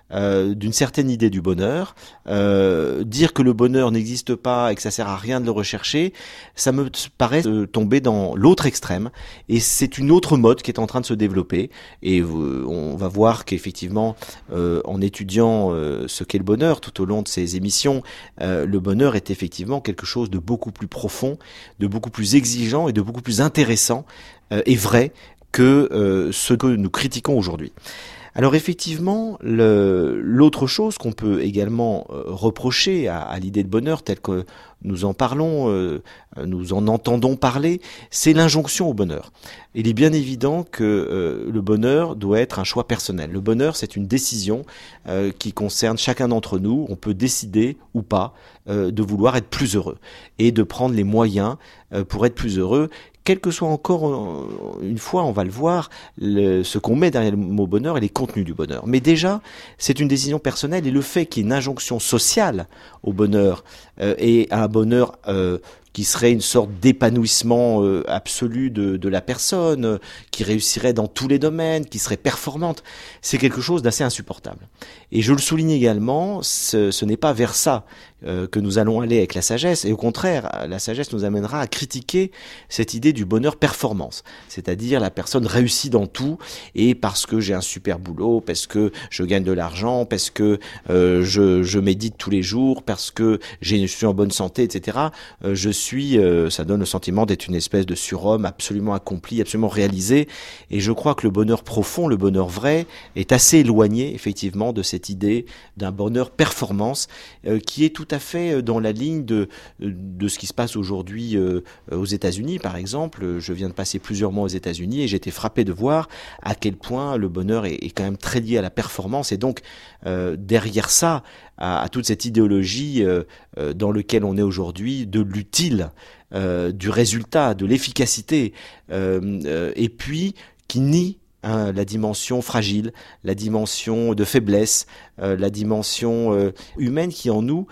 d'une certaine idée du bonheur, dire que le bonheur n'existe pas et que ça sert à rien de le rechercher, ça me paraît tomber dans l'autre extrême, et c'est une autre mode qui est en train de se développer, et on va voir qu'effectivement en étudiant ce qu'est le bonheur tout au long de ces émissions, le bonheur est effectivement quelque chose de beaucoup plus profond, de beaucoup plus exigeant et de beaucoup plus intéressant et vrai que ce que nous critiquons aujourd'hui. Alors effectivement, l'autre chose qu'on peut également reprocher à l'idée de bonheur telle que nous en parlons, nous en entendons parler, c'est l'injonction au bonheur. Il est bien évident que le bonheur doit être un choix personnel. Le bonheur, c'est une décision qui concerne chacun d'entre nous. On peut décider ou pas de vouloir être plus heureux et de prendre les moyens pour être plus heureux. Quel que soit encore une fois, on va le voir, ce qu'on met derrière le mot bonheur et les contenus du bonheur. Mais déjà, c'est une décision personnelle, et le fait qu'il y ait une injonction sociale au bonheur et à un bonheur qui serait une sorte d'épanouissement absolu de la personne, qui réussirait dans tous les domaines, qui serait performante, c'est quelque chose d'assez insupportable. Et je le souligne également, ce n'est pas vers ça que nous allons aller avec la sagesse, et au contraire, la sagesse nous amènera à critiquer cette idée du bonheur performance, c'est-à-dire la personne réussit dans tout, et parce que j'ai un super boulot, parce que je gagne de l'argent, parce que je médite tous les jours, parce que je suis en bonne santé, etc., ça donne le sentiment d'être une espèce de surhomme absolument accompli, absolument réalisé, et je crois que le bonheur profond, le bonheur vrai, est assez éloigné effectivement de cette idée d'un bonheur performance qui est tout à fait dans la ligne de ce qui se passe aujourd'hui aux États-Unis par exemple. Je viens de passer plusieurs mois aux États-Unis et j'ai été frappé de voir à quel point le bonheur est quand même très lié à la performance, et donc derrière ça, à toute cette idéologie dans laquelle on est aujourd'hui, de l'utile, du résultat, de l'efficacité, et puis qui nie la dimension fragile, la dimension de faiblesse, la dimension humaine qui en nous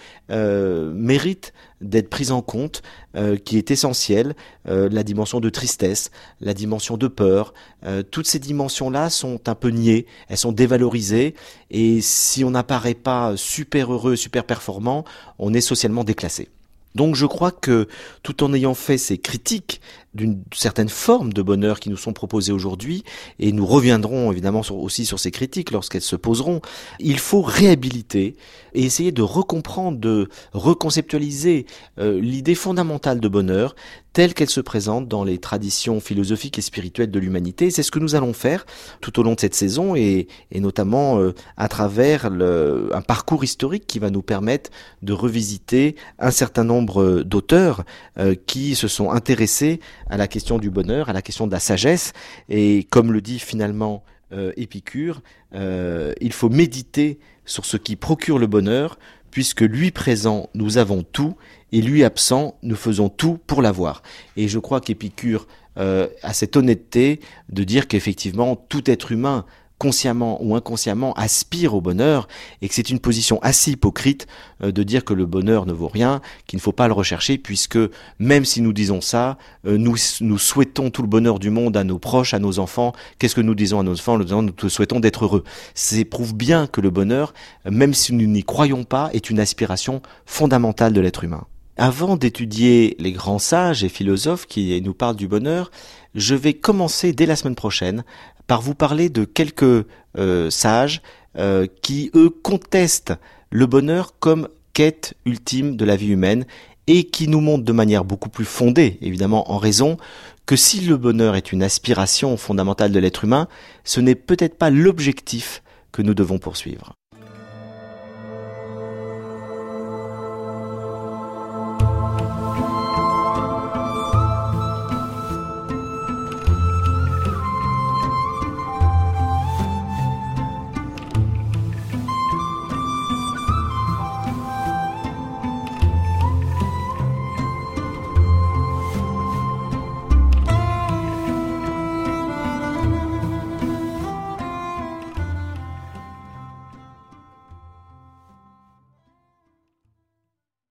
mérite d'être prise en compte, qui est essentielle, la dimension de tristesse, la dimension de peur, toutes ces dimensions-là sont un peu niées, elles sont dévalorisées, et si on n'apparaît pas super heureux, super performant, on est socialement déclassé. Donc je crois que tout en ayant fait ces critiques d'une certaine forme de bonheur qui nous sont proposées aujourd'hui, et nous reviendrons évidemment aussi sur ces critiques lorsqu'elles se poseront, il faut réhabiliter et essayer de recomprendre, de reconceptualiser l'idée fondamentale de bonheur telle qu'elle se présente dans les traditions philosophiques et spirituelles de l'humanité. C'est ce que nous allons faire tout au long de cette saison, et notamment à travers un parcours historique qui va nous permettre de revisiter un certain nombre d'auteurs qui se sont intéressés à la question du bonheur, à la question de la sagesse, et comme le dit finalement Épicure, il faut méditer sur ce qui procure le bonheur, puisque lui présent, nous avons tout, et lui absent, nous faisons tout pour l'avoir. Et je crois qu'Épicure a cette honnêteté de dire qu'effectivement, tout être humain, consciemment ou inconsciemment, aspire au bonheur, et que c'est une position assez hypocrite de dire que le bonheur ne vaut rien, qu'il ne faut pas le rechercher, puisque même si nous disons ça, nous souhaitons tout le bonheur du monde à nos proches, à nos enfants. Qu'est-ce que nous disons à nos enfants? Nous te souhaitons d'être heureux. Ça prouve bien que le bonheur, même si nous n'y croyons pas, est une aspiration fondamentale de l'être humain. Avant d'étudier les grands sages et philosophes qui nous parlent du bonheur, je vais commencer dès la semaine prochaine par vous parler de quelques sages qui, eux, contestent le bonheur comme quête ultime de la vie humaine, et qui nous montrent de manière beaucoup plus fondée, évidemment en raison, que si le bonheur est une aspiration fondamentale de l'être humain, ce n'est peut-être pas l'objectif que nous devons poursuivre.